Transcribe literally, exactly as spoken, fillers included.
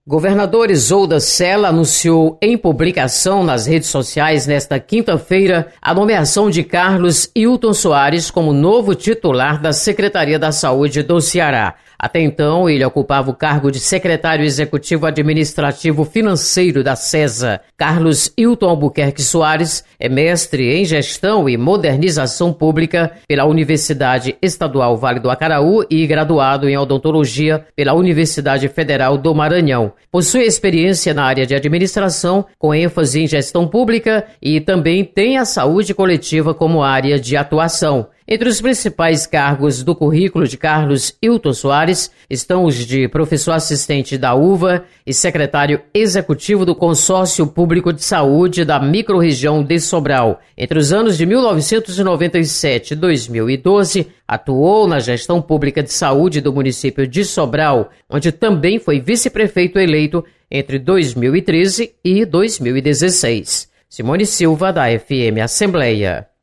Governador Isolda Sela anunciou em publicação nas redes sociais nesta quinta-feira a nomeação de Carlos Hilton Soares como novo titular da Secretaria da Saúde do Ceará. Até então, ele ocupava o cargo de secretário executivo administrativo financeiro da SESA. Carlos Hilton Albuquerque Soares é mestre em gestão e modernização pública pela Universidade Estadual Vale do Acaraú e graduado em odontologia pela Universidade Federal do Maranhão. Possui experiência na área de administração, com ênfase em gestão pública, e também tem a saúde coletiva como área de atuação. Entre os principais cargos do currículo de Carlos Hilton Soares estão os de professor assistente da U V A e secretário executivo do Consórcio Público de Saúde da Microrregião de Sobral. Entre os anos de mil novecentos e noventa e sete e dois mil e doze, atuou na gestão pública de saúde do município de Sobral, onde também foi vice-prefeito eleito entre dois mil e treze e dois mil e dezesseis. Simone Silva, da F M Assembleia.